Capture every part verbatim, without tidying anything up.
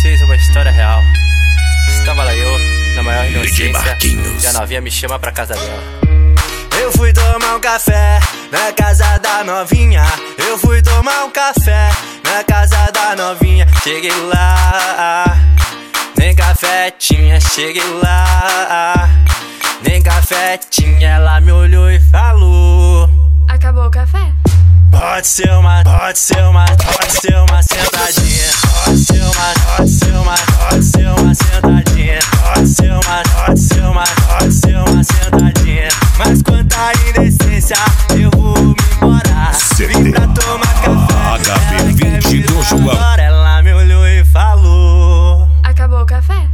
vocês uma história real. Estava lá eu, na maior inocência, e a novinha me chama pra casa dela. Eu fui tomar um café na casa da novinha. Eu fui tomar um café na casa da novinha. Cheguei lá, nem café tinha. Cheguei lá, nem café tinha. Ela me olhou e falou: acabou o café? Pode ser uma, pode ser uma, pode ser uma sentadinha. Pode ser uma, pode ser uma, pode ser uma sentadinha. Pode ser uma, pode ser uma, pode ser uma sentadinha. Mas quanta indecência, eu vou me embora. Vim pra tomar café. H B vinte do João. Ela me olhou e falou: acabou o café?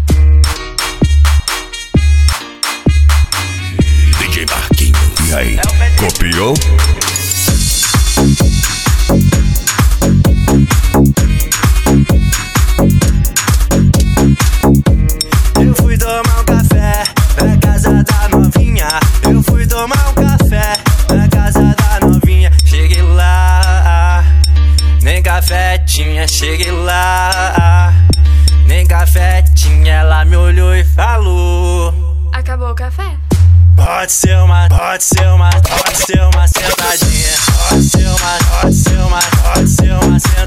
D J Marquinhos. E aí, copiou? Eu fui tomar um café na casa da novinha. Eu fui tomar um café na casa da novinha. Cheguei lá, nem café tinha. Cheguei lá, nem café tinha. Ela me olhou e falou: acabou o café? Pode ser uma, pode ser uma, pode ser uma sentadinha. Pode ser uma, pode ser uma, pode ser uma sentadinha.